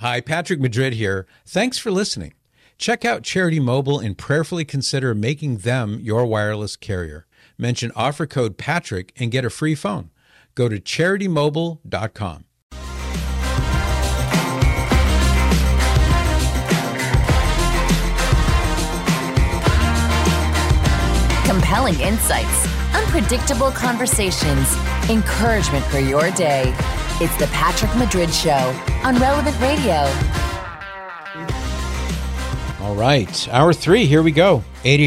Hi, Patrick Madrid here. Thanks for listening. Check out Charity Mobile and prayerfully consider making them your wireless carrier. Mention offer code Patrick and get a free phone. Go to CharityMobile.com. Compelling insights, unpredictable conversations, encouragement for your day. It's the Patrick Madrid Show on Relevant Radio. All right, hour 3, here we go.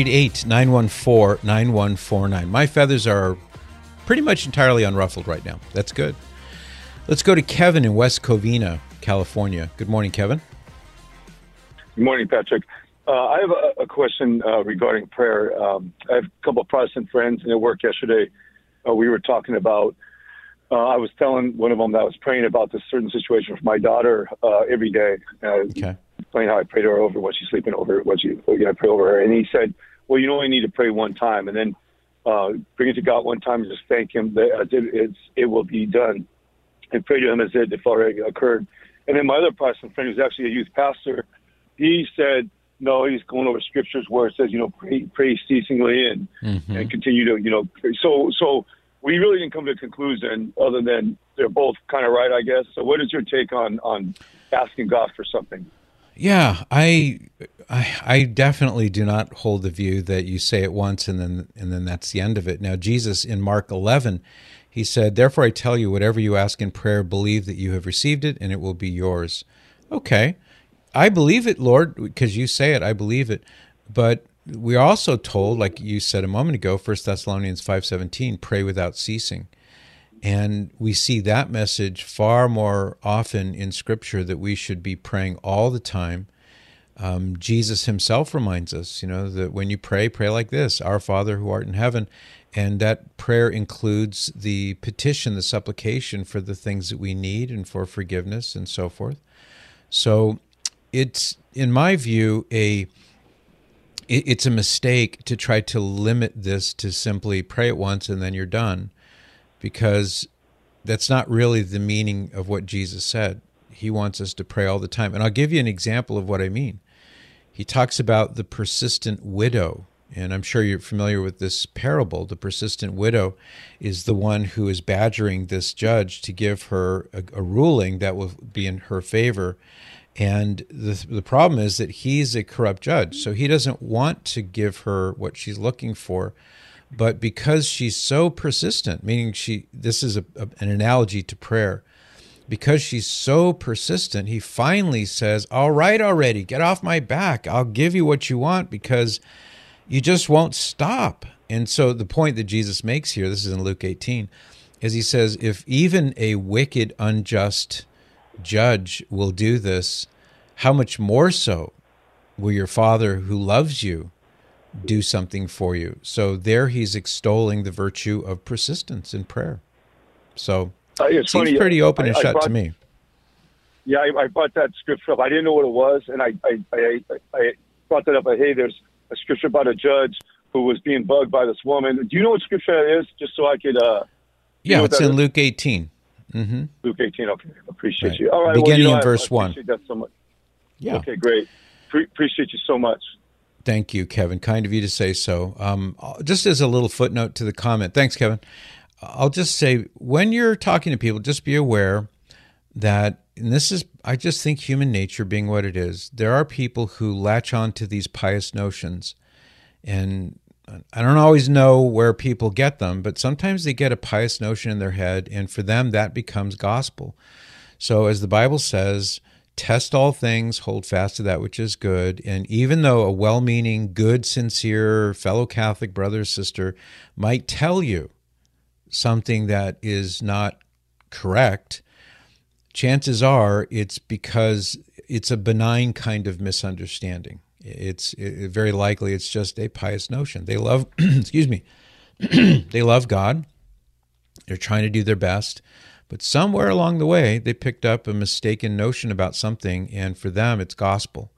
888-914-9149. My feathers are pretty much entirely unruffled right now. That's good. Let's go to Kevin in West Covina, California. Good morning, Kevin. Good morning, Patrick. I have a question regarding prayer. I have a couple of Protestant friends, and at work yesterday, we were talking about, I was telling one of them that I was praying about this certain situation for my daughter every day. Okay. Explaining how I pray to her over when she's sleeping over, I pray over her. And he said, well, you only need to pray one time, and then bring it to God one time and just thank him that it will be done, and pray to him as if it already occurred. And then my other Protestant friend, who's actually a youth pastor, he said, no, he's going over scriptures where it says, pray ceasingly and continue to, so we really didn't come to a conclusion other than they're both kind of right, I guess. So what is your take on asking God for something? Yeah, I definitely do not hold the view that you say it once and then that's the end of it. Now, Jesus in Mark 11, he said, therefore I tell you, whatever you ask in prayer, believe that you have received it and it will be yours. Okay. I believe it, Lord, because you say it, I believe it. But we're also told, like you said a moment ago, 1 Thessalonians 5:17, pray without ceasing. And we see that message far more often in Scripture, that we should be praying all the time. Jesus himself reminds us, that when you pray, pray like this, Our Father who art in heaven. And that prayer includes the petition, the supplication for the things that we need and for forgiveness and so forth. So it's, in my view, it's a mistake to try to limit this to simply pray it once and then you're done, because that's not really the meaning of what Jesus said. He wants us to pray all the time. And I'll give you an example of what I mean. He talks about the persistent widow, and I'm sure you're familiar with this parable. The persistent widow is the one who is badgering this judge to give her a ruling that will be in her favor. And the problem is that he's a corrupt judge, so he doesn't want to give her what she's looking for. But because she's so persistent, meaning this is an analogy to prayer, because she's so persistent, he finally says, all right already, get off my back. I'll give you what you want because you just won't stop. And so the point that Jesus makes here, this is in Luke 18, is he says, if even a wicked, unjust judge will do this, how much more so will your Father who loves you do something for you? So there he's extolling the virtue of persistence in prayer. So it seems pretty open and shut to me. Yeah, I brought that scripture up. I didn't know what it was, and I brought that up. Hey, there's a scripture about a judge who was being bugged by this woman. Do you know what scripture that is? Just so I could... yeah, it's in Luke 18. Mm-hmm. Luke 18, okay. Appreciate you. All right, beginning in verse 1. I appreciate that so much. Yeah. Okay, great. Appreciate you so much. Thank you, Kevin. Kind of you to say so. Just as a little footnote to the comment. Thanks, Kevin. I'll just say, when you're talking to people, just be aware that, and this is, I just think human nature being what it is, there are people who latch on to these pious notions, and I don't always know where people get them, but sometimes they get a pious notion in their head, and for them that becomes gospel. So as the Bible says, test all things, hold fast to that which is good, and even though a well-meaning, good, sincere fellow Catholic brother or sister might tell you something that is not correct, chances are it's because it's a benign kind of misunderstanding. It's very likely it's just a pious notion. They love, excuse me, they love God. They're trying to do their best, but somewhere along the way they picked up a mistaken notion about something, and for them it's gospel.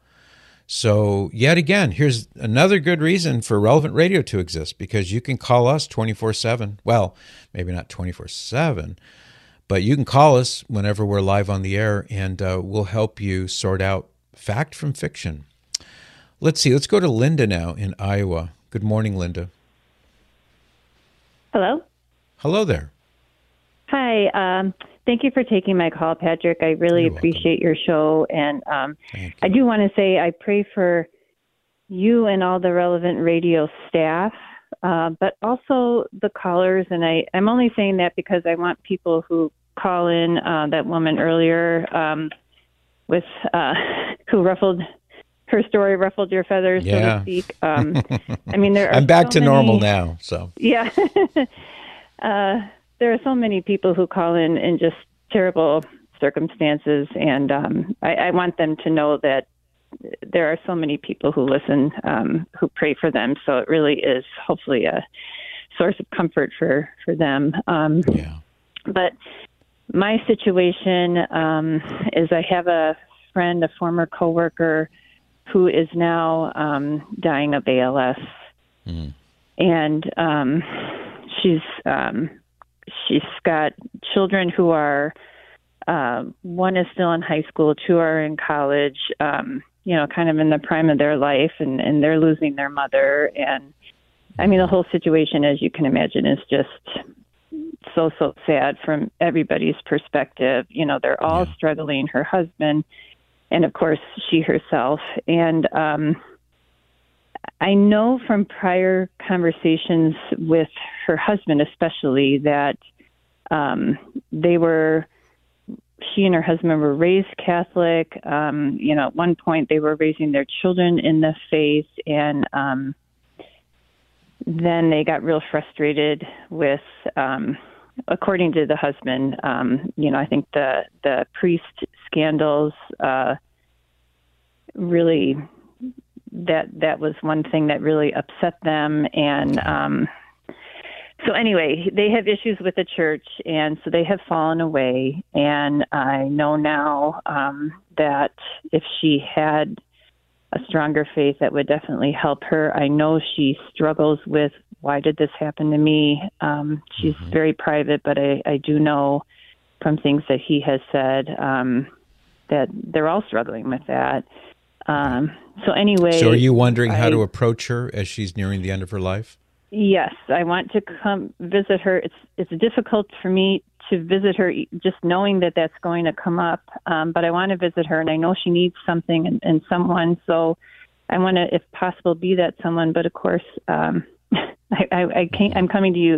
So yet again, here's another good reason for Relevant Radio to exist, because you can call us 24/7. Well, maybe not 24/7, But you can call us whenever we're live on the air, and we'll help you sort out fact from fiction. Let's see. Let's go to Linda now in Iowa. Good morning, Linda. Hello. Hello there. Hi. Thank you for taking my call, Patrick. I really appreciate your show. And I do want to say I pray for you and all the relevant radio staff, but also the callers. And I'm only saying that because I want people who call in, that woman earlier with who ruffled her story, ruffled your feathers, so to speak. I mean, there are I'm back so to many, normal now. So yeah. There are so many people who call in just terrible circumstances, and I want them to know that there are so many people who listen, who pray for them. So it really is hopefully a source of comfort for them. But my situation is I have a friend, a former coworker, who is now dying of ALS, and she's got children who are, one is still in high school, two are in college, kind of in the prime of their life, and they're losing their mother. And I mean, the whole situation, as you can imagine, is just so sad from everybody's perspective. They're all struggling, her husband, and of course she herself. And I know from prior conversations with her husband, especially, that she and her husband were raised Catholic. At one point they were raising their children in the faith, and then they got real frustrated with, according to the husband, I think the priest scandals really, that was one thing that really upset them. And so anyway, they have issues with the church, and so they have fallen away. And I know now that if she had a stronger faith, that would definitely help her. I know she struggles with, why did this happen to me? She's very private, but I do know from things that he has said that they're all struggling with that. So anyway. So are you wondering how to approach her as she's nearing the end of her life? Yes, I want to come visit her. It's difficult for me to visit her just knowing that that's going to come up, but I want to visit her, and I know she needs something and someone, so I want to, if possible, be that someone. But of course, I'm coming to you,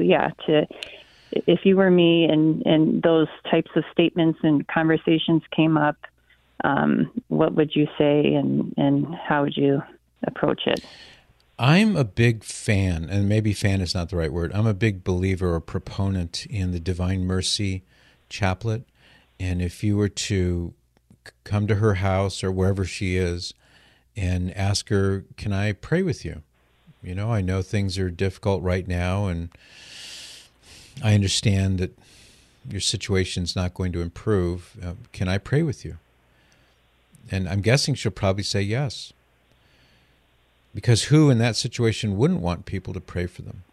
if you were me and those types of statements and conversations came up, what would you say and how would you approach it? I'm a big fan, and maybe fan is not the right word. I'm a big believer or proponent in the Divine Mercy Chaplet. And if you were to come to her house or wherever she is and ask her, can I pray with you? I know things are difficult right now, and I understand that your situation's not going to improve. Can I pray with you? And I'm guessing she'll probably say yes. Because who in that situation wouldn't want people to pray for them?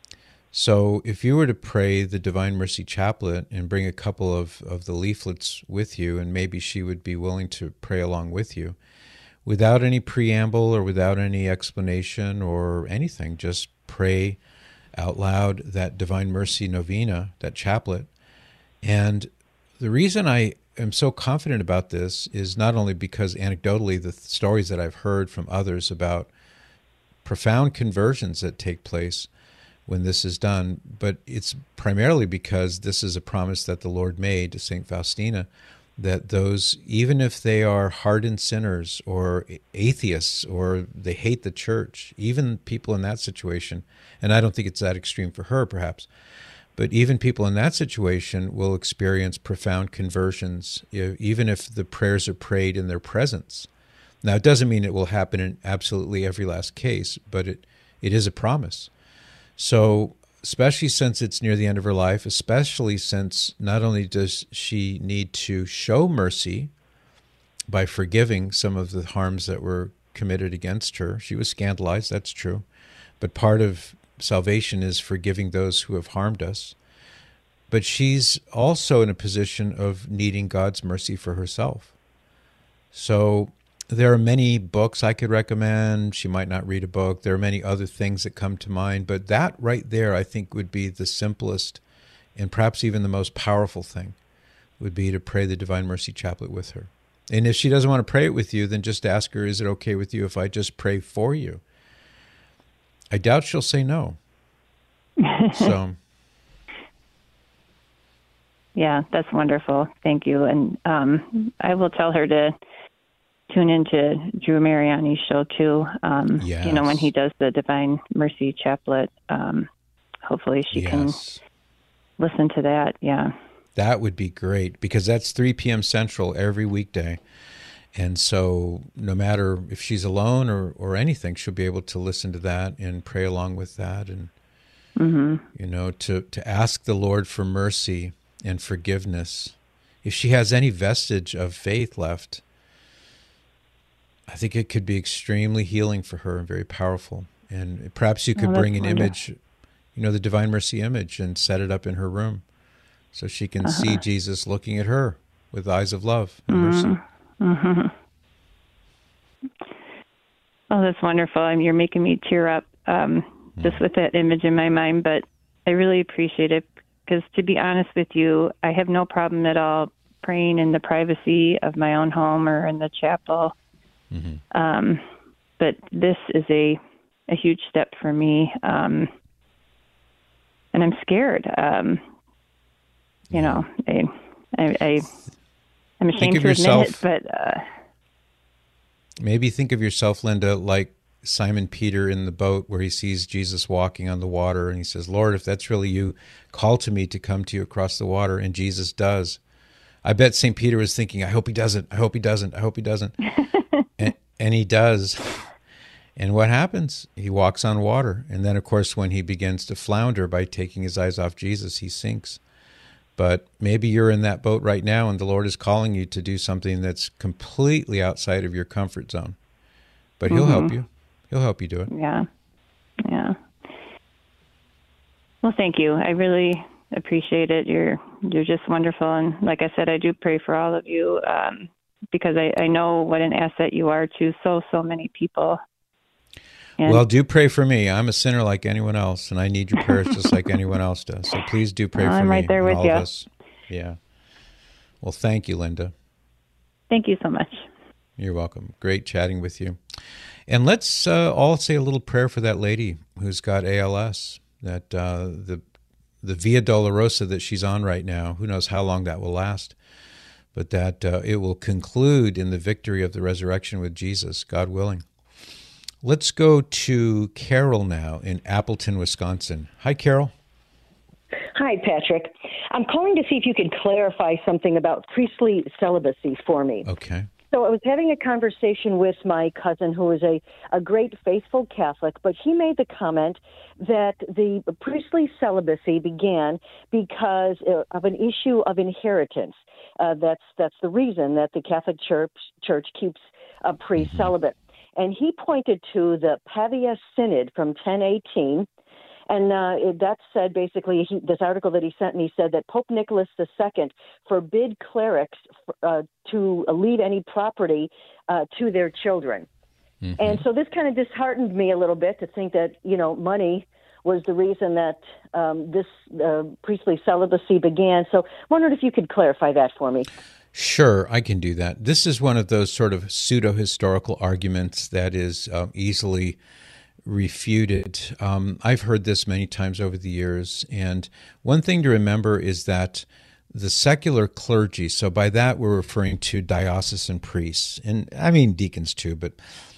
So if you were to pray the Divine Mercy Chaplet and bring a couple of the leaflets with you, and maybe she would be willing to pray along with you, without any preamble or without any explanation or anything, just pray out loud that Divine Mercy Novena, that chaplet. And the reason I am so confident about this is not only because anecdotally the stories that I've heard from others about profound conversions that take place when this is done, but it's primarily because this is a promise that the Lord made to St. Faustina, that those, even if they are hardened sinners or atheists or they hate the church, even people in that situation, and I don't think it's that extreme for her perhaps, but even people in that situation will experience profound conversions, even if the prayers are prayed in their presence. Now, it doesn't mean it will happen in absolutely every last case, but it is a promise. So, especially since it's near the end of her life, especially since not only does she need to show mercy by forgiving some of the harms that were committed against her. She was scandalized, that's true. But part of salvation is forgiving those who have harmed us. but she's also in a position of needing God's mercy for herself. So there are many books I could recommend. She might not read a book. There are many other things that come to mind, but that right there, I think, would be the simplest and perhaps even the most powerful thing, would be to pray the Divine Mercy Chaplet with her. And if she doesn't want to pray it with you, then just ask her, is it okay with you if I just pray for you? I doubt she'll say no. So, yeah, that's wonderful. Thank you. And I will tell her to tune into Drew Mariani's show too. yes. When he does the Divine Mercy Chaplet, hopefully she can listen to that. Yeah. That would be great, because that's 3 p.m. Central every weekday. And so no matter if she's alone or anything, she'll be able to listen to that and pray along with that. And, to ask the Lord for mercy and forgiveness. If she has any vestige of faith left, I think it could be extremely healing for her and very powerful. And perhaps you could bring an image, the Divine Mercy image, and set it up in her room so she can see Jesus looking at her with eyes of love and mercy. Mm-hmm. Oh, that's wonderful. You're making me tear up just with that image in my mind, but I really appreciate it, because to be honest with you, I have no problem at all praying in the privacy of my own home or in the chapel. Mm-hmm. But this is a huge step for me, and I'm scared. I'm ashamed to admit it, but maybe think of yourself, Linda, like Simon Peter in the boat where he sees Jesus walking on the water, and he says, Lord, if that's really you, call to me to come to you across the water. And Jesus does. I bet St. Peter was thinking, I hope he doesn't, I hope he doesn't, I hope he doesn't. and he does. And what happens? He walks on water. And then, of course, when he begins to flounder by taking his eyes off Jesus, he sinks. But maybe you're in that boat right now, and the Lord is calling you to do something that's completely outside of your comfort zone. But He'll help you. He'll help you do it. Yeah. Well, thank you. I really appreciate it. You're just wonderful. And like I said, I do pray for all of you, because I know what an asset you are to so many people. And well, do pray for me. I'm a sinner like anyone else, and I need your prayers just like anyone else does. So please do pray for me. I'm right there with all you. Of us. Yeah. Well, thank you, Linda. Thank you so much. You're welcome. Great chatting with you. And let's all say a little prayer for that lady who's got ALS, that the Via Dolorosa that she's on right now, who knows how long that will last, but that it will conclude in the victory of the resurrection with Jesus, God willing. Let's go to Carol now in Appleton, Wisconsin. Hi, Carol. Hi, Patrick. I'm calling to see if you could clarify something about priestly celibacy for me. Okay. So I was having a conversation with my cousin, who is a great faithful Catholic, but he made the comment that the priestly celibacy began because of an issue of inheritance. That's the reason that the Catholic Church keeps a priest celibate. And he pointed to the Pavia Synod from 1018. And that said, basically, this article that he sent me said that Pope Nicholas II forbid clerics to leave any property to their children. Mm-hmm. And so this kind of disheartened me a little bit to think that, money was the reason that this priestly celibacy began. So I wondered if you could clarify that for me. Sure, I can do that. This is one of those sort of pseudo-historical arguments that is easily refuted. I've heard this many times over the years, and one thing to remember is that the secular clergy, so by that we're referring to diocesan priests, and I mean deacons too, but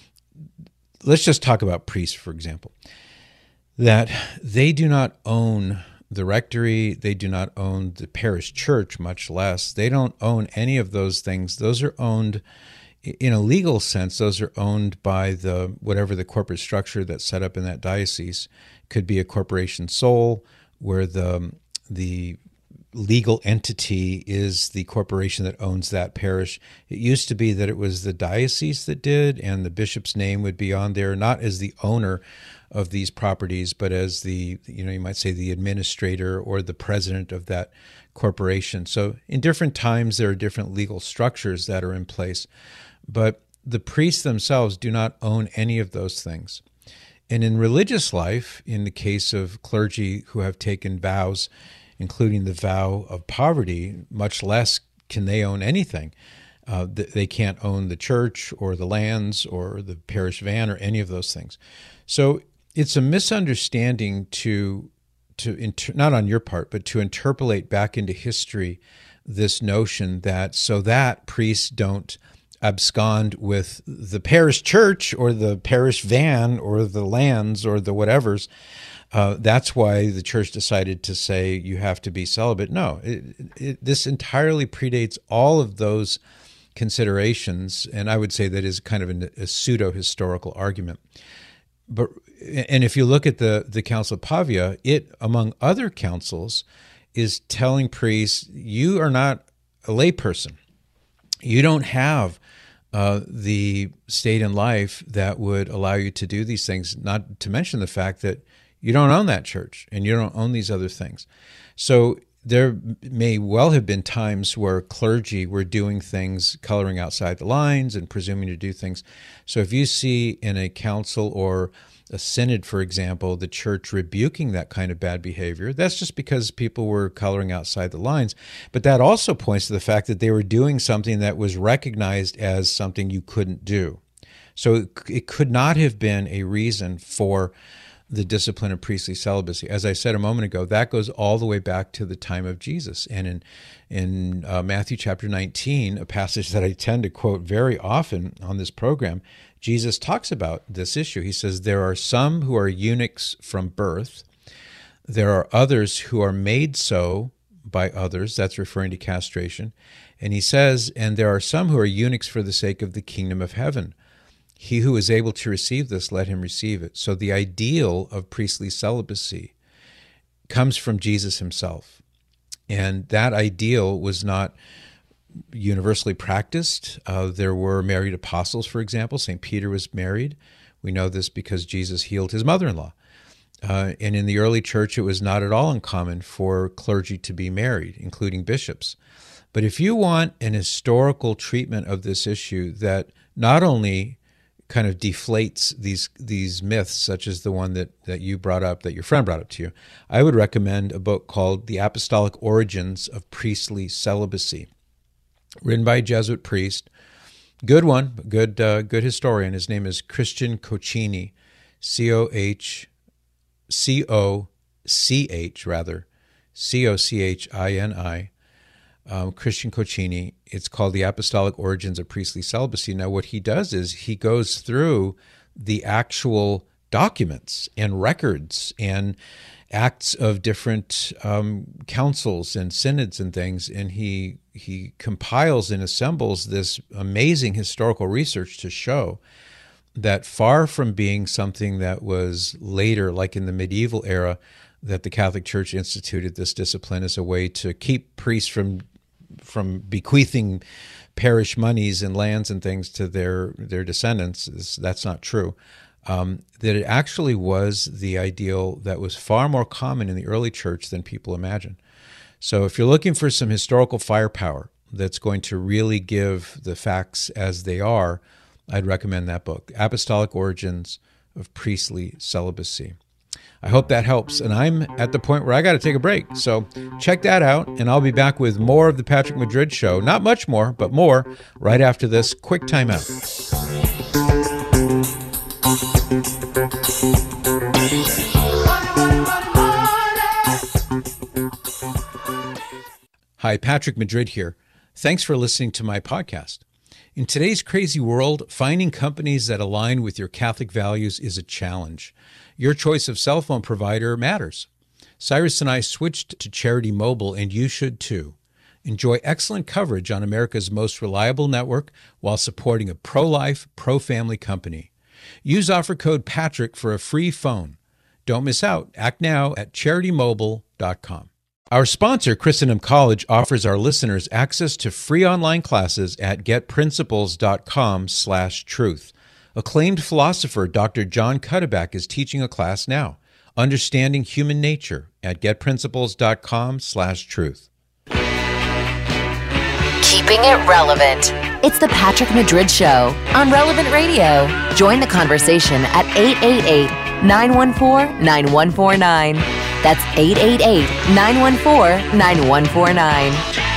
let's just talk about priests, for example, that they do not own the rectory, they do not own the parish church, much less. They don't own any of those things. Those are owned, in a legal sense, those are owned by whatever the corporate structure that's set up in that diocese. Could be a corporation sole, where the legal entity is the corporation that owns that parish. It used to be that it was the diocese that did, and the bishop's name would be on there, not as the owner of these properties, but as the, you might say the administrator or the president of that corporation. So in different times, there are different legal structures that are in place, but the priests themselves do not own any of those things. And in religious life, in the case of clergy who have taken vows, including the vow of poverty, much less can they own anything. They can't own the church or the lands or the parish van or any of those things. So it's a misunderstanding not on your part, but to interpolate back into history this notion that so that priests don't abscond with the parish church or the parish van or the lands or the whatevers. That's why the church decided to say you have to be celibate. No, this entirely predates all of those considerations, and I would say that is kind of a pseudo-historical argument. And if you look at the Council of Pavia, it, among other councils, is telling priests, you are not a layperson. You don't have the state in life that would allow you to do these things, not to mention the fact that you don't own that church and you don't own these other things. So there may well have been times where clergy were doing things, coloring outside the lines and presuming to do things. So if you see in a council or a synod, for example, the church rebuking that kind of bad behavior, that's just because people were coloring outside the lines. But that also points to the fact that they were doing something that was recognized as something you couldn't do. So it could not have been a reason for the discipline of priestly celibacy. As I said a moment ago, that goes all the way back to the time of Jesus. And in Matthew chapter 19, a passage that I tend to quote very often on this program, Jesus talks about this issue. He says, there are some who are eunuchs from birth. There are others who are made so by others. That's referring to castration. And he says, and there are some who are eunuchs for the sake of the kingdom of heaven. He who is able to receive this, let him receive it. So the ideal of priestly celibacy comes from Jesus himself. And that ideal was not universally practiced. There were married apostles, for example. St. Peter was married. We know this because Jesus healed his mother-in-law. And in the early church, it was not at all uncommon for clergy to be married, including bishops. But if you want an historical treatment of this issue that not only kind of deflates these myths, such as the one that you brought up, that your friend brought up to you, I would recommend a book called The Apostolic Origins of Priestly Celibacy, written by a Jesuit priest. Good one, good historian. His name is Christian Coccini, Cochini, Christian Coccini. It's called The Apostolic Origins of Priestly Celibacy. Now, what he does is he goes through the actual documents and records and acts of different councils and synods and things, and he compiles and assembles this amazing historical research to show that far from being something that was later, like in the medieval era, that the Catholic Church instituted this discipline as a way to keep priests from bequeathing parish monies and lands and things to their descendants. That's not true. That it actually was the ideal that was far more common in the early church than people imagine. So if you're looking for some historical firepower that's going to really give the facts as they are, I'd recommend that book, Apostolic Origins of Priestly Celibacy. I hope that helps, and I'm at the point where I got to take a break. So check that out, and I'll be back with more of the Patrick Madrid Show. Not much more, but more right after this quick timeout. Hi, Patrick Madrid here. Thanks for listening to my podcast. In today's crazy world, finding companies that align with your Catholic values is a challenge. Your choice of cell phone provider matters. Cyrus and I switched to Charity Mobile, and you should too. Enjoy excellent coverage on America's most reliable network while supporting a pro-life, pro-family company. Use offer code PATRICK for a free phone. Don't miss out. Act now at CharityMobile.com. Our sponsor, Christendom College, offers our listeners access to free online classes at getprinciples.com/truth. Acclaimed philosopher Dr. John Cuddeback is teaching a class now, Understanding Human Nature, at getprinciples.com/truth. Keeping it relevant. It's the Patrick Madrid Show on Relevant Radio. Join the conversation at 888-914-9149. That's 888-914-9149.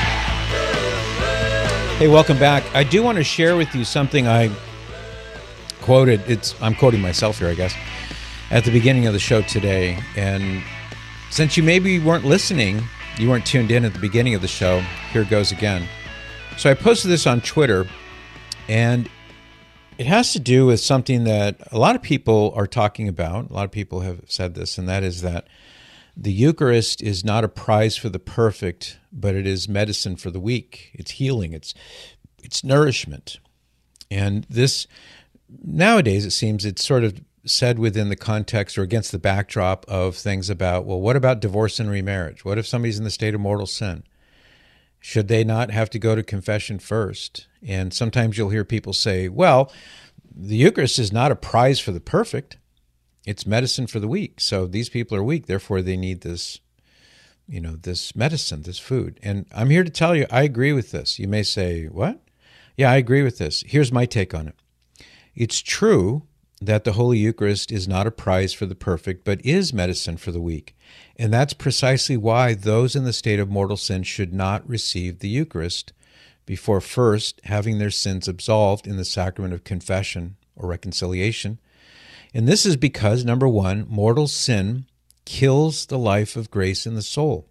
Hey, welcome back. I do want to share with you something I quoted. I'm quoting myself here, I guess, at the beginning of the show today. And since you maybe weren't listening, you weren't tuned in at the beginning of the show, here it goes again. So I posted this on Twitter, and it has to do with something that a lot of people are talking about. A lot of people have said this, and that is that the Eucharist is not a prize for the perfect, but it is medicine for the weak. It's healing. It's nourishment. And this, nowadays, it seems it's sort of said within the context or against the backdrop of things about, well, what about divorce and remarriage? What if somebody's in the state of mortal sin? Should they not have to go to confession first? And sometimes you'll hear people say, well, the Eucharist is not a prize for the perfect. It's medicine for the weak. So these people are weak, therefore they need this, this medicine, this food. And I'm here to tell you, I agree with this. You may say, what? Yeah, I agree with this. Here's my take on it. It's true that the Holy Eucharist is not a prize for the perfect, but is medicine for the weak. And that's precisely why those in the state of mortal sin should not receive the Eucharist before first having their sins absolved in the sacrament of confession or reconciliation. And this is because, number one, mortal sin kills the life of grace in the soul.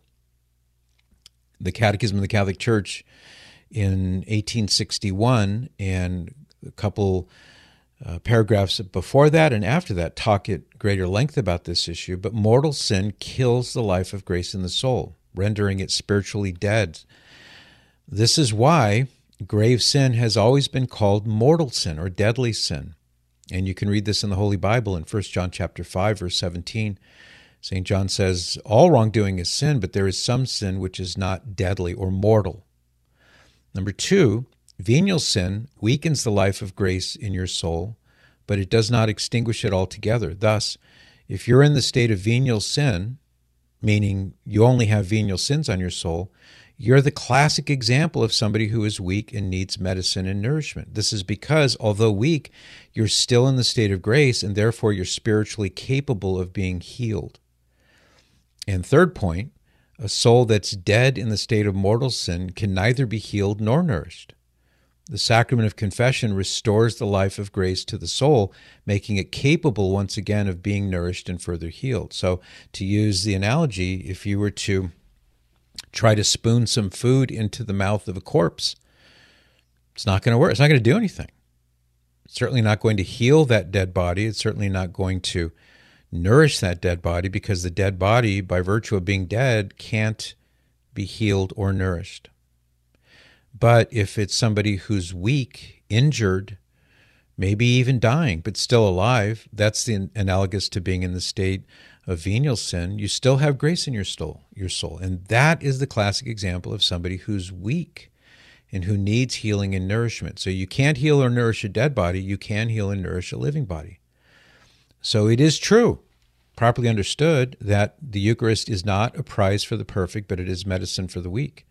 The Catechism of the Catholic Church in 1861 and a couple paragraphs before that and after that talk at greater length about this issue, but mortal sin kills the life of grace in the soul, rendering it spiritually dead. This is why grave sin has always been called mortal sin or deadly sin. And you can read this in the Holy Bible in 1 John chapter 5, verse 17. St. John says, all wrongdoing is sin, but there is some sin which is not deadly or mortal. Number two, venial sin weakens the life of grace in your soul, but it does not extinguish it altogether. Thus, if you're in the state of venial sin, meaning you only have venial sins on your soul, you're the classic example of somebody who is weak and needs medicine and nourishment. This is because, although weak, you're still in the state of grace, and therefore you're spiritually capable of being healed. And third point, a soul that's dead in the state of mortal sin can neither be healed nor nourished. The sacrament of confession restores the life of grace to the soul, making it capable once again of being nourished and further healed. So to use the analogy, if you were to try to spoon some food into the mouth of a corpse, it's not going to work. It's not going to do anything. It's certainly not going to heal that dead body. It's certainly not going to nourish that dead body, because the dead body, by virtue of being dead, can't be healed or nourished. But if it's somebody who's weak, injured, maybe even dying, but still alive, that's the analogous to being in the state of venial sin. You still have grace in your soul. And that is the classic example of somebody who's weak and who needs healing and nourishment. So you can't heal or nourish a dead body. You can heal and nourish a living body. So it is true, properly understood, that the Eucharist is not a prize for the perfect, but it is medicine for the weak.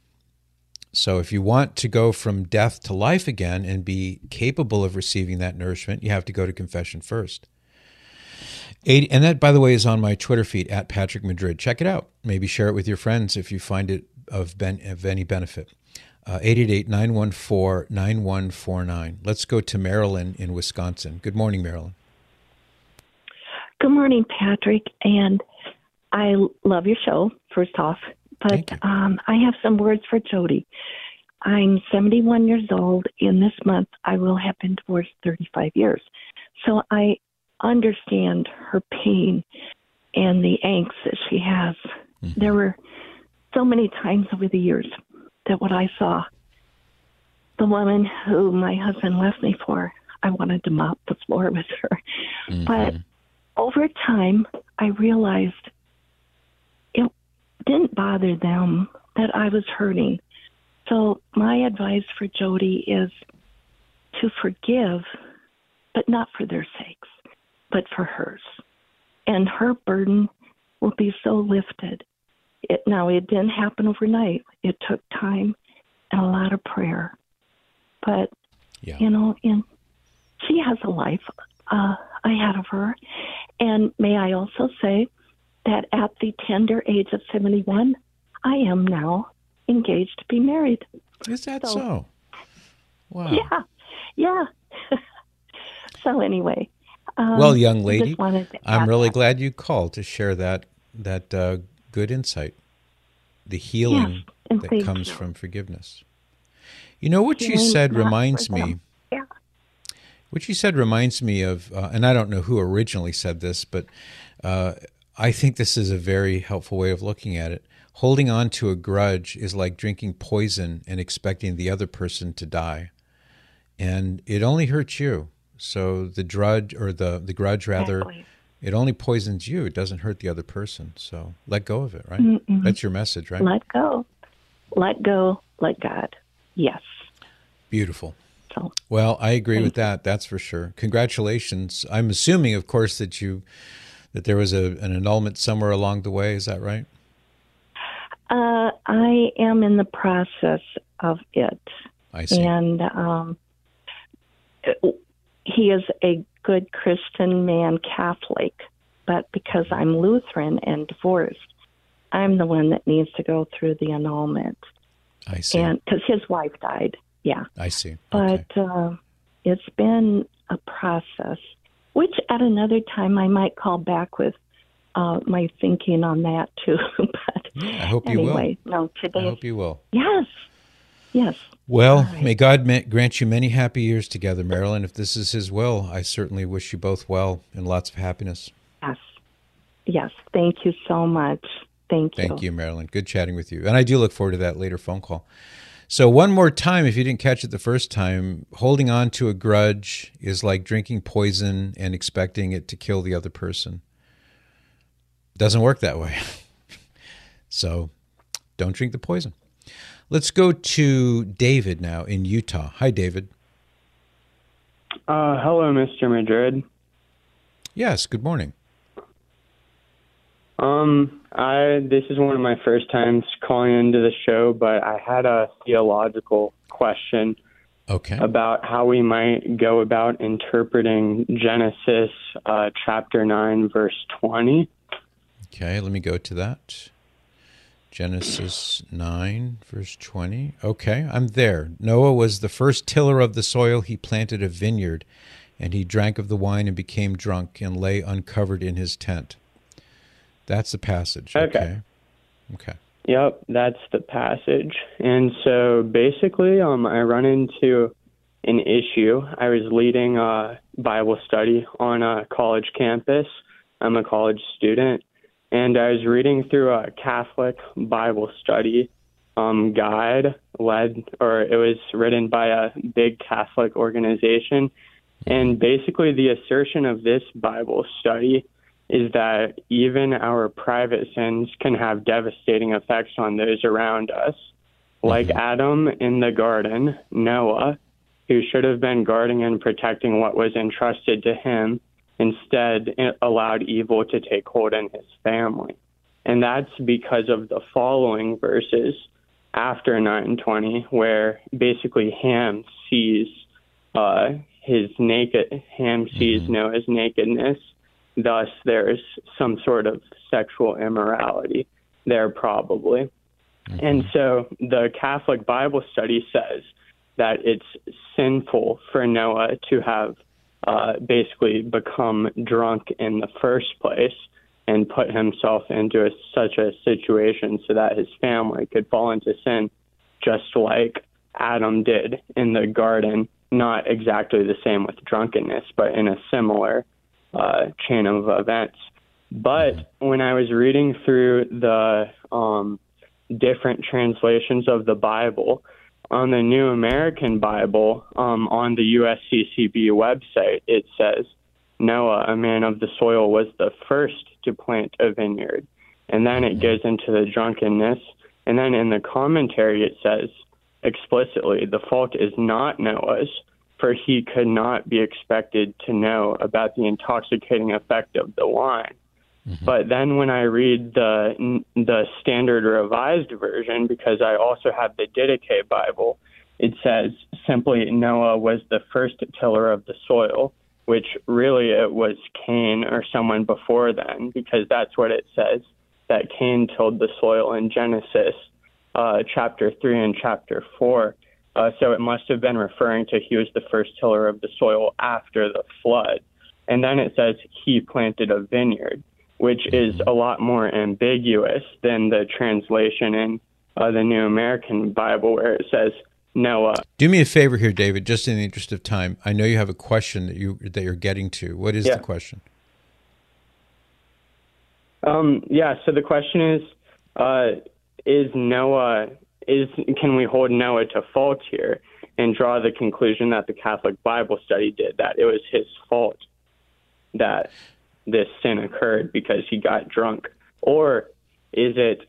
So if you want to go from death to life again and be capable of receiving that nourishment, you have to go to confession first. And that, by the way, is on my Twitter feed, at Patrick Madrid. Check it out. Maybe share it with your friends if you find it of any benefit. 888-914-9149. Let's go to Marilyn in Wisconsin. Good morning, Marilyn. Good morning, Patrick. And I love your show, first off. But I have some words for Jody. I'm 71 years old. In this month, I will have been divorced 35 years. So I understand her pain and the angst that she has. Mm-hmm. There were so many times over the years that what I saw, the woman who my husband left me for, I wanted to mop the floor with her. Mm-hmm. But over time, I realized didn't bother them that I was hurting. So my advice for Jody is to forgive, but not for their sakes, but for hers. And her burden will be so lifted. It didn't happen overnight. It took time and a lot of prayer. But, and she has a life ahead of her. And may I also say that at the tender age of 71, I am now engaged to be married. Is that so? Wow. Yeah. So anyway. Well, young lady, I'm really glad you called to share that good insight, the healing that comes from forgiveness. You know, what you said reminds me. Yeah. What you said reminds me of, and I don't know who originally said this, but I think this is a very helpful way of looking at it. Holding on to a grudge is like drinking poison and expecting the other person to die. And it only hurts you. So the grudge, Exactly. it only poisons you. It doesn't hurt the other person. So let go of it, right? Mm-mm. That's your message, right? Let go. Let go. Let God. Yes. Beautiful. So, well, I agree with that. That's for sure. Congratulations. I'm assuming, of course, that there was an annulment somewhere along the way. Is that right? I am in the process of it. I see. And he is a good Christian man, Catholic, but because I'm Lutheran and divorced, I'm the one that needs to go through the annulment. I see. And because his wife died, yeah. I see. But it's been a process, which at another time I might call back with my thinking on that too. But yeah, I hope anyway, you will. No, today. I hope you will. Yes. Well, right. May God grant you many happy years together, Marilyn. If this is His will, I certainly wish you both well and lots of happiness. Yes. Thank you so much. Thank you. Thank you, Marilyn. Good chatting with you. And I do look forward to that later phone call. So one more time, if you didn't catch it the first time, holding on to a grudge is like drinking poison and expecting it to kill the other person. Doesn't work that way. So don't drink the poison. Let's go to David now in Utah. Hi, David. Hello, Mr. Madrid. Yes, good morning. This is one of my first times calling into the show, but I had a theological question about how we might go about interpreting Genesis chapter 9, verse 20. Okay, let me go to that. Genesis 9, verse 20. Okay, I'm there. Noah was the first tiller of the soil. He planted a vineyard, and he drank of the wine and became drunk and lay uncovered in his tent. That's the passage. Okay. Yep, that's the passage. And so basically, I run into an issue. I was leading a Bible study on a college campus. I'm a college student. And I was reading through a Catholic Bible study guide it was written by a big Catholic organization. And basically the assertion of this Bible study is that even our private sins can have devastating effects on those around us. Like Adam in the garden, Noah, who should have been guarding and protecting what was entrusted to him, instead allowed evil to take hold in his family. And that's because of the following verses after 9:20, where basically Ham sees Noah's nakedness. Thus, there's some sort of sexual immorality there probably. And so the Catholic Bible study says that it's sinful for Noah to have basically become drunk in the first place and put himself into such a situation so that his family could fall into sin, just like Adam did in the garden. Not exactly the same with drunkenness, but in a similar chain of events. But when I was reading through the different translations of the Bible, on the New American Bible, on the USCCB website, it says, Noah, a man of the soil, was the first to plant a vineyard. And then it goes into the drunkenness. And then in the commentary, it says explicitly, the fault is not Noah's, for he could not be expected to know about the intoxicating effect of the wine. Mm-hmm. But then when I read the Standard Revised Version, because I also have the Didache Bible, it says simply Noah was the first tiller of the soil, which really it was Cain or someone before then, because that's what it says, that Cain tilled the soil in Genesis chapter 3 and chapter 4. So it must have been referring to he was the first tiller of the soil after the flood. And then it says he planted a vineyard, which is a lot more ambiguous than the translation in the New American Bible where it says Noah. Do me a favor here, David, just in the interest of time. I know you have a question that you're getting to. What is the question? So the question is Noah, can we hold Noah to fault here and draw the conclusion that the Catholic Bible study did, that it was his fault that this sin occurred because he got drunk? Or is it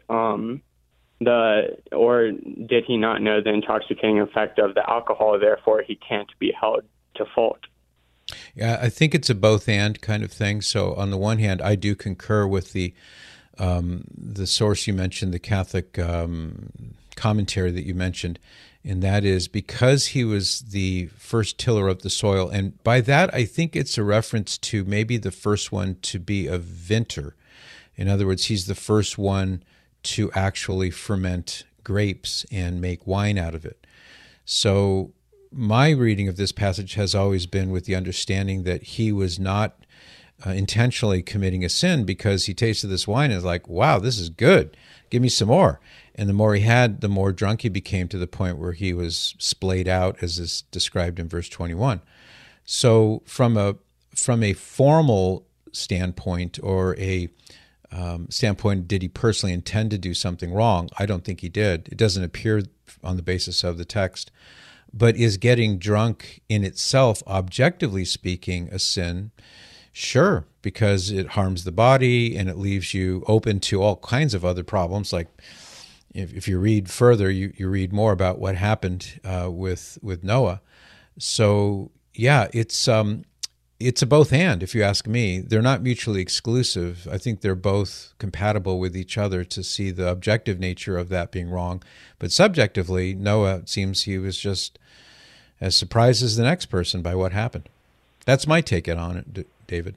or did he not know the intoxicating effect of the alcohol, therefore he can't be held to fault? Yeah, I think it's a both and kind of thing. So on the one hand, I do concur with the source you mentioned, the Catholic commentary that you mentioned, and that is because he was the first tiller of the soil. And by that, I think it's a reference to maybe the first one to be a vintner. In other words, he's the first one to actually ferment grapes and make wine out of it. So my reading of this passage has always been with the understanding that he was not intentionally committing a sin, because he tasted this wine and was like, wow, this is good. Give me some more. And the more he had, the more drunk he became, to the point where he was splayed out, as is described in verse 21. So from a formal standpoint, or a standpoint, did he personally intend to do something wrong? I don't think he did. It doesn't appear on the basis of the text. But is getting drunk in itself, objectively speaking, a sin? Sure, because it harms the body and it leaves you open to all kinds of other problems. Like if you read further, you read more about what happened with Noah. So yeah, it's a both and, if you ask me. They're not mutually exclusive. I think they're both compatible with each other to see the objective nature of that being wrong. But subjectively, Noah, it seems he was just as surprised as the next person by what happened. That's my take on it, David.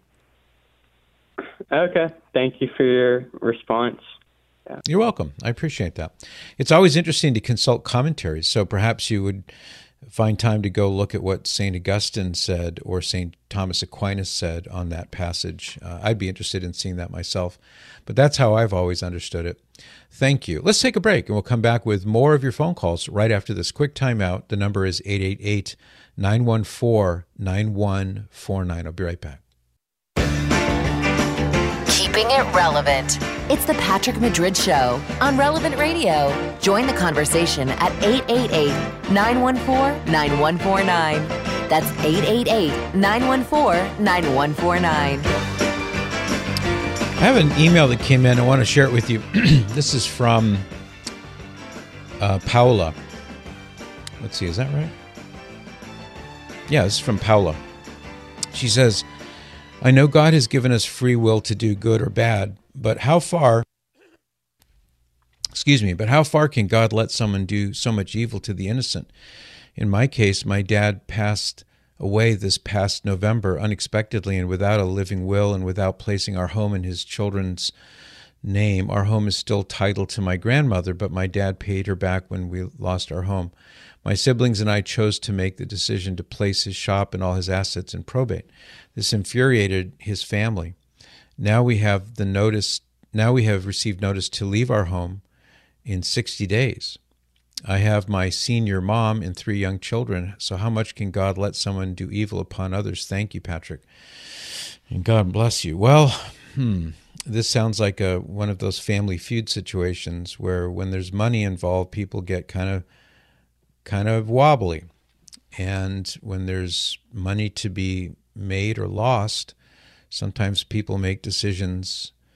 Okay. Thank you for your response. Yeah. You're welcome. I appreciate that. It's always interesting to consult commentaries, so perhaps you would find time to go look at what St. Augustine said or St. Thomas Aquinas said on that passage. I'd be interested in seeing that myself, but that's how I've always understood it. Thank you. Let's take a break, and we'll come back with more of your phone calls right after this quick timeout. The number is 888-914-9149. I'll be right back. Keeping it relevant. It's the Patrick Madrid Show on Relevant Radio. Join the conversation at 888-914-9149. That's 888-914-9149. I have an email that came in. I want to share it with you. This is from Paula. Let's see, is that right? Yeah, this is from Paula. She says, I know God has given us free will to do good or bad, but how far can God let someone do so much evil to the innocent? In my case, my dad passed away this past November unexpectedly and without a living will and without placing our home in his children's name. Our home is still titled to my grandmother, but my dad paid her back when we lost our home. My siblings and I chose to make the decision to place his shop and all his assets in probate. This infuriated his family. Now we have received notice to leave our home in 60 days. I have my senior mom and 3 young children, so how much can God let someone do evil upon others? Thank you, Patrick. And God bless you. Well, this sounds like one of those Family Feud situations where when there's money involved, people get kind of wobbly. And when there's money to be made or lost, sometimes people make decisions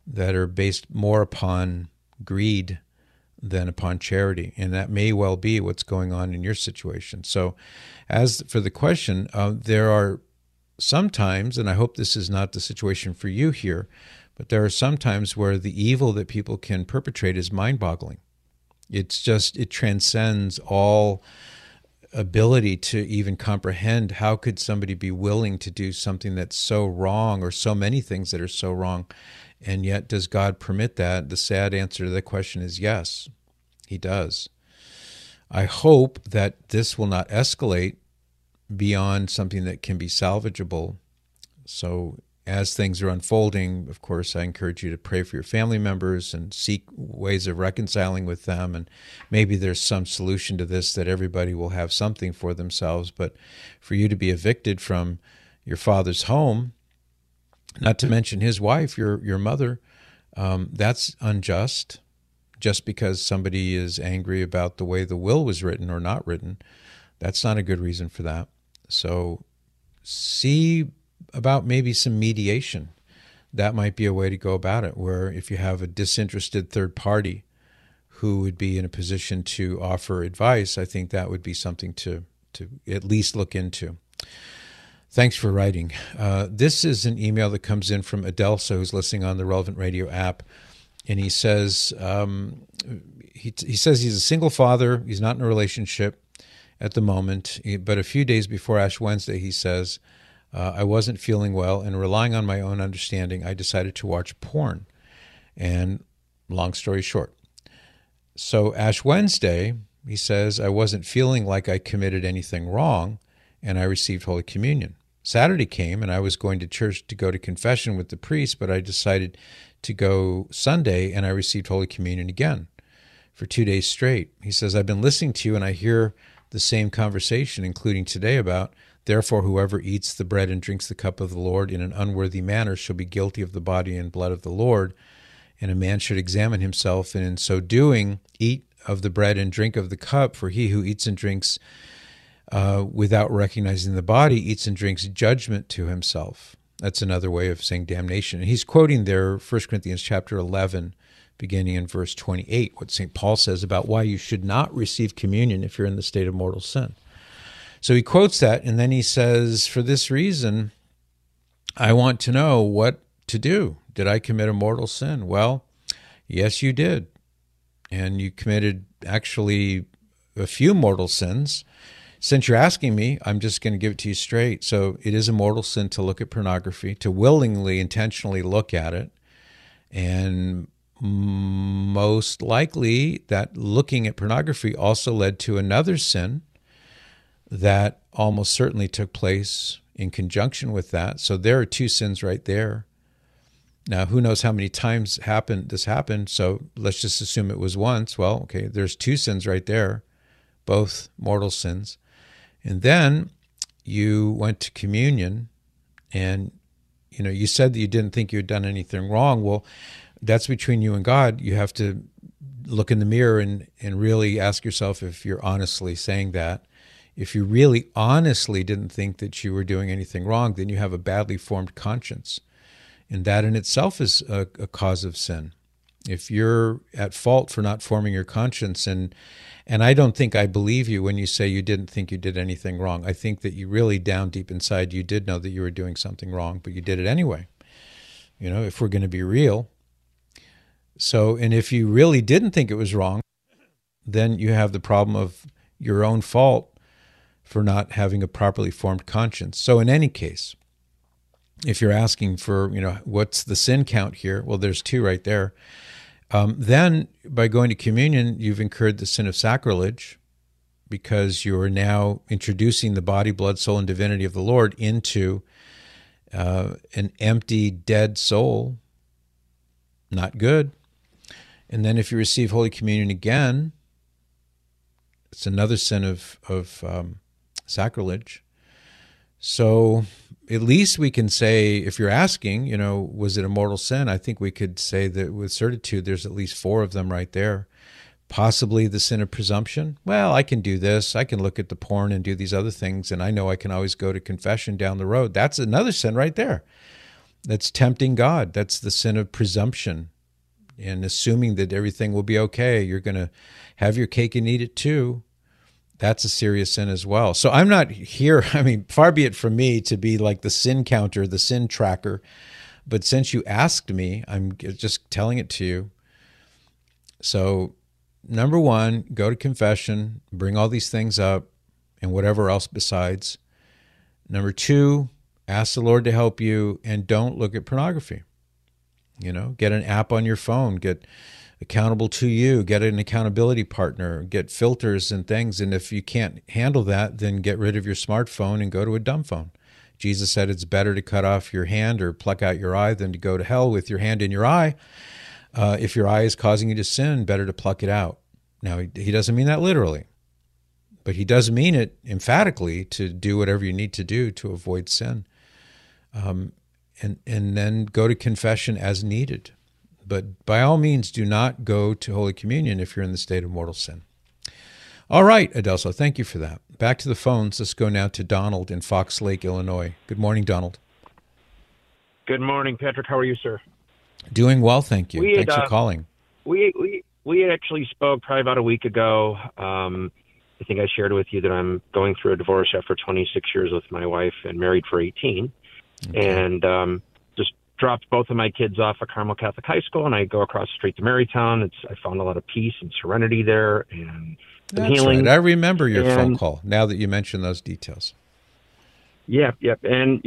that are based more upon greed than upon charity. And that may well be what's going on in your situation. So as for the question, there are sometimes, and I hope this is not the situation for you here, but there are some times where the evil that people can perpetrate is mind-boggling. It transcends all ability to even comprehend. How could somebody be willing to do something that's so wrong, or so many things that are so wrong? And yet, does God permit that? The sad answer to the question is yes, He does. I hope that this will not escalate beyond something that can be salvageable. So as things are unfolding, of course, I encourage you to pray for your family members and seek ways of reconciling with them. And maybe there's some solution to this that everybody will have something for themselves. But for you to be evicted from your father's home, not to mention his wife, your mother, that's unjust. Just because somebody is angry about the way the will was written or not written, that's not a good reason for that. So see about maybe some mediation. That might be a way to go about it, where if you have a disinterested third party who would be in a position to offer advice, I think that would be something to at least look into. Thanks for writing. This is an email that comes in from Adelso, who's listening on the Relevant Radio app. And he says, he says he's a single father. He's not in a relationship at the moment. But a few days before Ash Wednesday, he says, I wasn't feeling well, and relying on my own understanding, I decided to watch porn. And long story short. So Ash Wednesday, he says, I wasn't feeling like I committed anything wrong, and I received Holy Communion. Saturday came, and I was going to church to go to confession with the priest, but I decided to go Sunday, and I received Holy Communion again for 2 days straight. He says, I've been listening to you, and I hear the same conversation, including today, about, therefore, whoever eats the bread and drinks the cup of the Lord in an unworthy manner shall be guilty of the body and blood of the Lord, and a man should examine himself, and in so doing, eat of the bread and drink of the cup, for he who eats and drinks without recognizing the body eats and drinks judgment to himself. That's another way of saying damnation. And he's quoting there 1 Corinthians chapter 11, beginning in verse 28, what St. Paul says about why you should not receive communion if you're in the state of mortal sin. So he quotes that, and then he says, for this reason, I want to know what to do. Did I commit a mortal sin? Well, yes, you did. And you committed actually a few mortal sins. Since you're asking me, I'm just going to give it to you straight. So it is a mortal sin to look at pornography, to willingly, intentionally look at it. And most likely that looking at pornography also led to another sin that almost certainly took place in conjunction with that. So there are two sins right there. Now, who knows how many times this happened, so let's just assume it was once. Well, okay, there's two sins right there, both mortal sins. And then you went to communion, and you said that you didn't think you had done anything wrong. Well, that's between you and God. You have to look in the mirror and really ask yourself if you're honestly saying that. If you really honestly didn't think that you were doing anything wrong, then you have a badly formed conscience. And that in itself is a cause of sin. If you're at fault for not forming your conscience, and I don't think I believe you when you say you didn't think you did anything wrong. I think that you really down deep inside, you did know that you were doing something wrong, but you did it anyway. If we're going to be real. So, and if you really didn't think it was wrong, then you have the problem of your own fault for not having a properly formed conscience. So in any case, if you're asking for, what's the sin count here? Well, there's two right there. Then by going to communion, you've incurred the sin of sacrilege, because you are now introducing the body, blood, soul, and divinity of the Lord into an empty, dead soul. Not good. And then if you receive Holy Communion again, it's another sin of sacrilege. So at least we can say, if you're asking, was it a mortal sin? I think we could say that with certitude, there's at least four of them right there. Possibly the sin of presumption. Well, I can do this. I can look at the porn and do these other things, and I know I can always go to confession down the road. That's another sin right there. That's tempting God. That's the sin of presumption and assuming that everything will be okay. You're going to have your cake and eat it too. That's a serious sin as well. So I'm not here, far be it from me to be like the sin counter, the sin tracker. But since you asked me, I'm just telling it to you. So, number one, go to confession, bring all these things up, and whatever else besides. Number two, ask the Lord to help you, and don't look at pornography. Get an app on your phone, get accountable to you, get an accountability partner, get filters and things. And if you can't handle that, then get rid of your smartphone and go to a dumb phone. Jesus said it's better to cut off your hand or pluck out your eye than to go to hell with your hand in your eye. If your eye is causing you to sin, better to pluck it out. Now, he doesn't mean that literally, but he does mean it emphatically to do whatever you need to do to avoid sin. And then go to confession as needed. But by all means, do not go to Holy Communion if you're in the state of mortal sin. All right, Adelso, thank you for that. Back to the phones. Let's go now to Donald in Fox Lake, Illinois. Good morning, Donald. Good morning, Patrick. How are you, sir? Doing well, thank you. Thanks for calling. We actually spoke probably about a week ago. I think I shared with you that I'm going through a divorce after 26 years with my wife and married for 18. Okay. And just dropped both of my kids off at Carmel Catholic High School, and I go across the street to Marytown. I found a lot of peace and serenity there, and that's healing. Right. I remember your phone call now that you mention those details. Yep. And,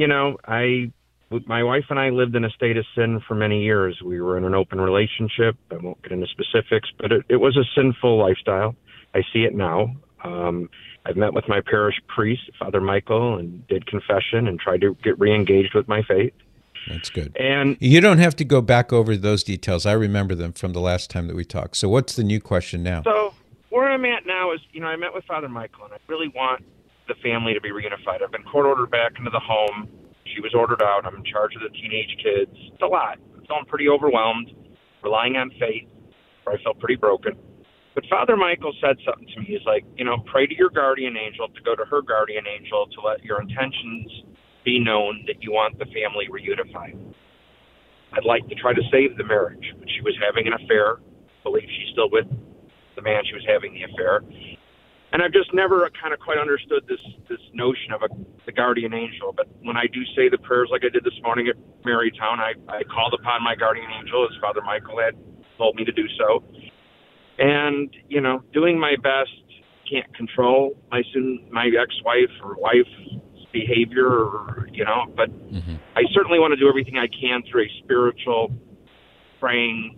my wife and I lived in a state of sin for many years. We were in an open relationship. I won't get into specifics, but it was a sinful lifestyle. I see it now. I've met with my parish priest, Father Michael, and did confession and tried to get re-engaged with my faith. That's good. And you don't have to go back over those details. I remember them from the last time that we talked. So what's the new question now? So where I'm at now is, I met with Father Michael, and I really want the family to be reunified. I've been court-ordered back into the home. She was ordered out. I'm in charge of the teenage kids. It's a lot. I'm feeling pretty overwhelmed, relying on faith, where I felt pretty broken. But Father Michael said something to me. He's like, pray to your guardian angel, to go to her guardian angel, to let your intentions be known that you want the family reunified. I'd like to try to save the marriage. But she was having an affair. I believe she's still with the man she was having the affair. And I've just never kind of quite understood this notion of the guardian angel. But when I do say the prayers like I did this morning at Marytown, I called upon my guardian angel, as Father Michael had told me to do so. And, doing my best, can't control my ex-wife or wife's behavior, but I certainly want to do everything I can through a spiritual, praying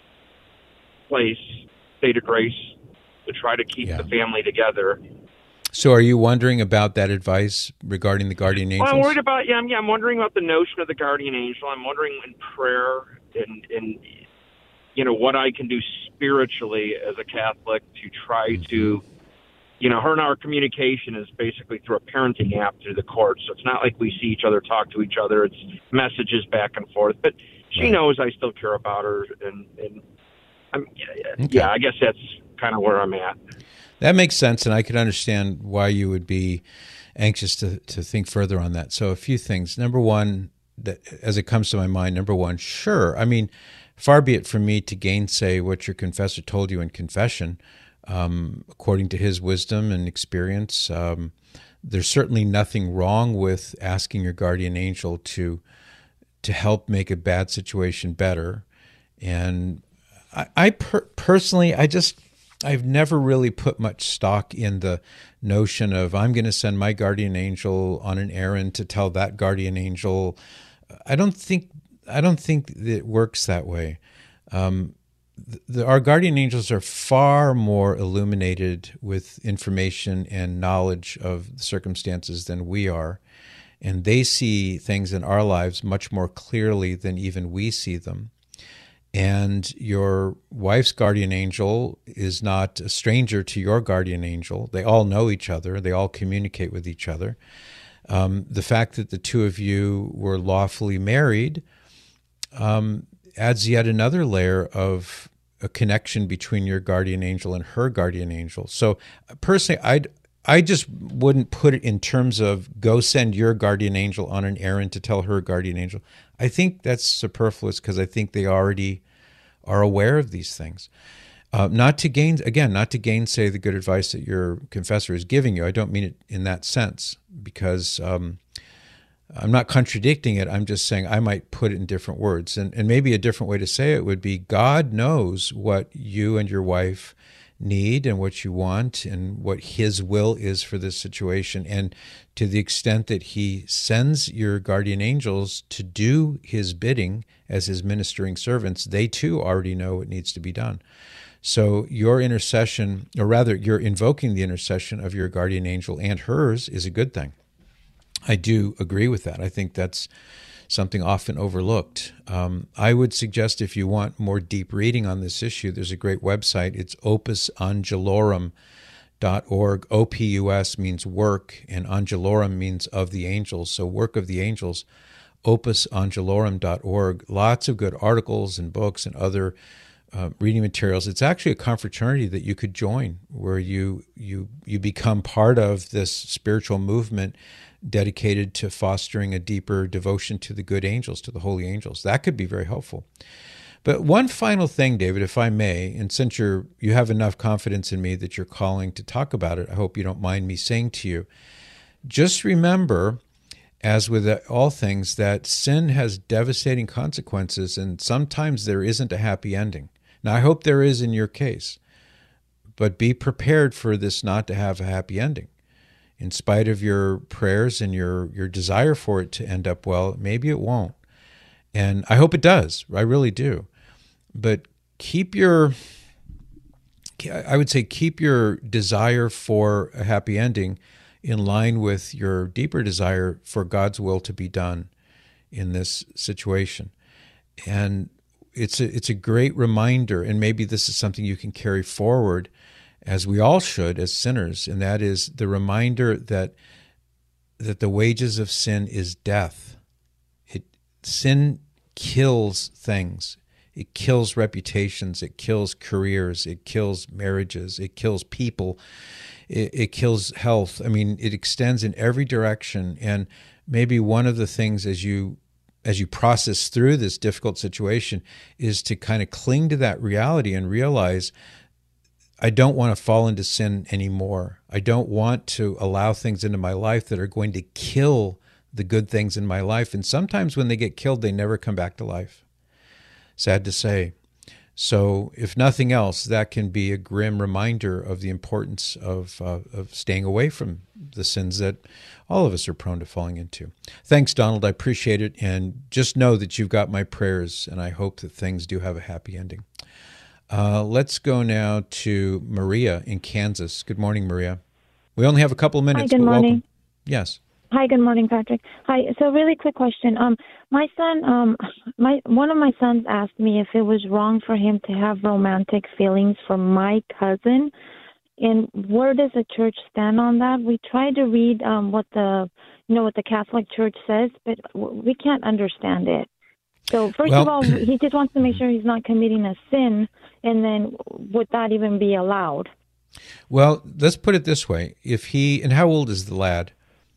place, state of grace, to try to keep the family together. So are you wondering about that advice regarding the guardian angels? Well, I'm worried about, I'm wondering about the notion of the guardian angel. I'm wondering in prayer and what I can do spiritually as a Catholic to try to, her and our communication is basically through a parenting app through the court. So it's not like we see each other, talk to each other. It's messages back and forth. But she knows I still care about her. And I guess that's kind of where I'm at. That makes sense. And I can understand why you would be anxious to think further on that. So a few things. Number one, as it comes to my mind, sure. Far be it from me to gainsay what your confessor told you in confession. According to his wisdom and experience, there's certainly nothing wrong with asking your guardian angel to help make a bad situation better. And I personally, I've never really put much stock in the notion of I'm going to send my guardian angel on an errand to tell that guardian angel. I don't think it works that way. Our guardian angels are far more illuminated with information and knowledge of the circumstances than we are, and they see things in our lives much more clearly than even we see them. And your wife's guardian angel is not a stranger to your guardian angel. They all know each other. They all communicate with each other. The fact that the two of you were lawfully married adds yet another layer of a connection between your guardian angel and her guardian angel. So personally, I just wouldn't put it in terms of go send your guardian angel on an errand to tell her guardian angel. I think that's superfluous because I think they already are aware of these things. Not to gainsay the good advice that your confessor is giving you. I don't mean it in that sense because I'm not contradicting it. I'm just saying I might put it in different words. And maybe a different way to say it would be God knows what you and your wife need and what you want and what his will is for this situation. And to the extent that he sends your guardian angels to do his bidding as his ministering servants, they too already know what needs to be done. So your intercession, or rather you're invoking the intercession of your guardian angel and hers, is a good thing. I do agree with that. I think that's something often overlooked. I would suggest if you want more deep reading on this issue, there's a great website. It's opusangelorum.org. OPUS means work, and angelorum means of the angels. So work of the angels, opusangelorum.org. Lots of good articles and books and other reading materials. It's actually a confraternity that you could join where you become part of this spiritual movement dedicated to fostering a deeper devotion to the good angels, to the holy angels. That could be very helpful. But one final thing, David, if I may, and since you have enough confidence in me that you're calling to talk about it, I hope you don't mind me saying to you, just remember, as with all things, that sin has devastating consequences, and sometimes there isn't a happy ending. Now, I hope there is in your case, but be prepared for this not to have a happy ending. In spite of your prayers and your desire for it to end up well, maybe it won't. And I hope it does. I really do. But keep your desire for a happy ending in line with your deeper desire for God's will to be done in this situation. And it's a great reminder, and maybe this is something you can carry forward, as we all should as sinners, and that is the reminder that the wages of sin is death. Sin kills things. It kills reputations. It kills careers. It kills marriages. It kills people. It kills health. I mean, it extends in every direction. And maybe one of the things as you process through this difficult situation is to kind of cling to that reality and realize, I don't want to fall into sin anymore. I don't want to allow things into my life that are going to kill the good things in my life. And sometimes when they get killed, they never come back to life. Sad to say. So if nothing else, that can be a grim reminder of the importance of staying away from the sins that all of us are prone to falling into. Thanks, Donald. I appreciate it. And just know that you've got my prayers, and I hope that things do have a happy ending. Let's go now to Maria in Kansas. Good morning, Maria. We only have a couple of minutes. Hi, good morning. Welcome. Yes. Hi, good morning, Patrick. Hi. So, really quick question. My son, one of my sons asked me if it was wrong for him to have romantic feelings for my cousin, and where does the church stand on that? We tried to read what the Catholic Church says, but we can't understand it. So first of all, he just wants to make sure he's not committing a sin, and then would that even be allowed? Well, let's put it this way. And how old is the lad?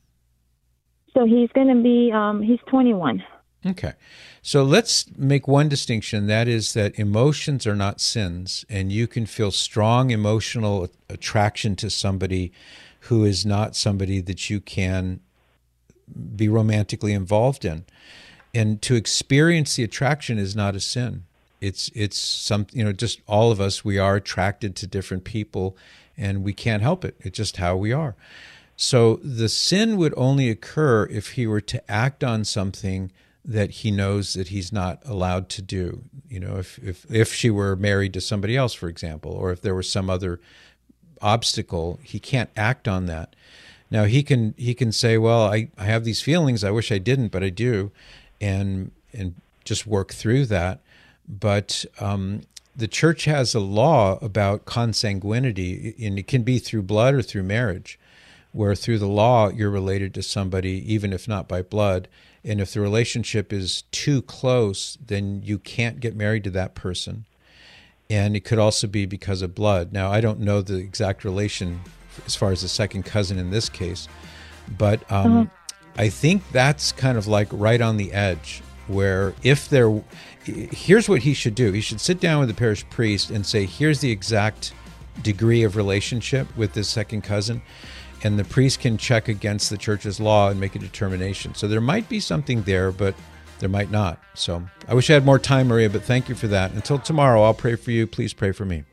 So he's going to be, he's 21. Okay. So let's make one distinction. That is that emotions are not sins, and you can feel strong emotional attraction to somebody who is not somebody that you can be romantically involved in. And to experience the attraction is not a sin. It's something, just all of us, we are attracted to different people, and we can't help it. It's just how we are. So the sin would only occur if he were to act on something that he knows that he's not allowed to do. If she were married to somebody else, for example, or if there was some other obstacle, he can't act on that. Now he can say, well, I have these feelings, I wish I didn't, but I do, and just work through that. But the church has a law about consanguinity, and it can be through blood or through marriage, where through the law you're related to somebody, even if not by blood. And if the relationship is too close, then you can't get married to that person. And it could also be because of blood. Now, I don't know the exact relation as far as the second cousin in this case. But I think that's kind of like right on the edge, where here's what he should do. He should sit down with the parish priest and say, here's the exact degree of relationship with this second cousin, and the priest can check against the church's law and make a determination. So there might be something there, but there might not. So I wish I had more time, Maria, but thank you for that. Until tomorrow, I'll pray for you. Please pray for me.